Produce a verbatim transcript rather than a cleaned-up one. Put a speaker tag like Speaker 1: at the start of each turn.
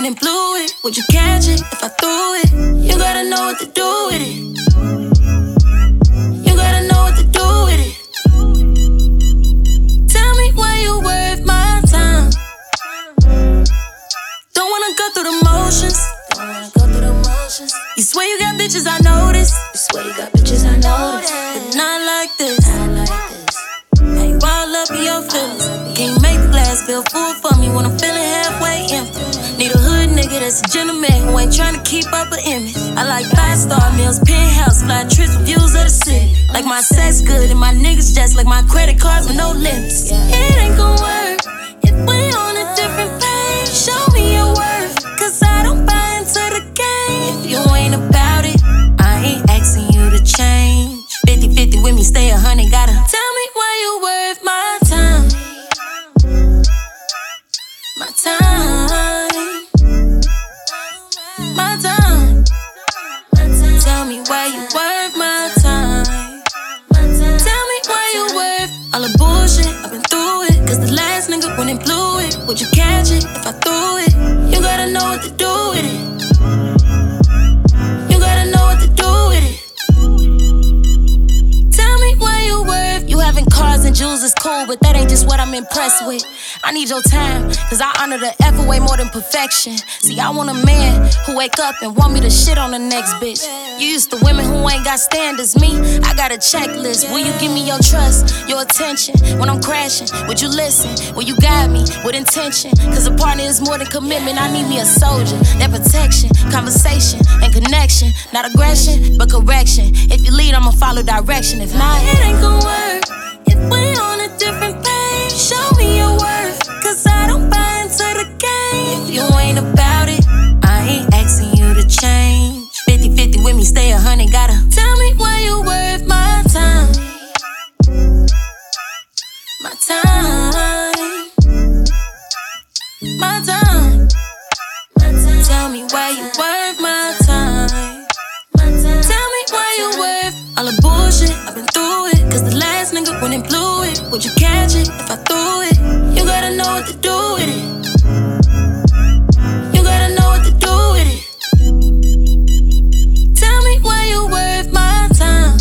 Speaker 1: and blew it. Would you catch it if I threw it? You gotta know what to do with it. You gotta know what to do with it. Tell me why you worth my time. Don't wanna go through the motions. Don't wanna go through the motions. You swear you got bitches, I notice. You swear you got bitches, I notice. But not like this. Not like this. Hey, wild up in your feelings. Can't make the glass feel full for me when I'm feeling halfway empty. Need a hood nigga that's a gentleman who ain't tryna keep up an image. I like five-star meals, penthouse, fly trips with views of the city. Like my sex good and my niggas just like my credit cards with no limits. It ain't gon' work if we on a different page. Show me your worth, cause I don't buy into the game. If you ain't about it, I ain't asking you to change. Fifty-fifty with me, stay a hundred, gotta tell me why you worth my time. My time. My time. Tell me why you worth my time. Tell me why you worth all the bullshit. I've been through it, cause the last nigga went and blew it. Would you catch it if I threw it? You gotta know what to do with it. You gotta know what to do with it. Tell me why you worth. You having cars and jewels is cool, but that ain't just what I'm impressed with. I need your time, cause I honor the effort way more than perfection. See, I want a man who wake up and want me to shit on the next bitch. You used to women who ain't got standards. Me, I got a checklist. Will you give me your trust, your attention? When I'm crashing, would you listen? Will you guide me with intention? Cause a partner is more than commitment. I need me a soldier. That protection, conversation, and connection. Not aggression, but correction. If you lead, I'ma follow direction. If not, it ain't gon' work. If we on a different page, show me your worth, cause I don't buy into the game. If you ain't about it, I ain't asking you to change. Fifty-fifty with me, stay a hundred, gotta tell me why you worth my time. My time. My time. Tell me why you worth my time. Tell me why you worth all the bullshit. I've been through it, cause the last nigga went and blew it. Would you catch it if I threw it? You gotta know what to do with it. You gotta know what to do with it. Tell me why you worth my time.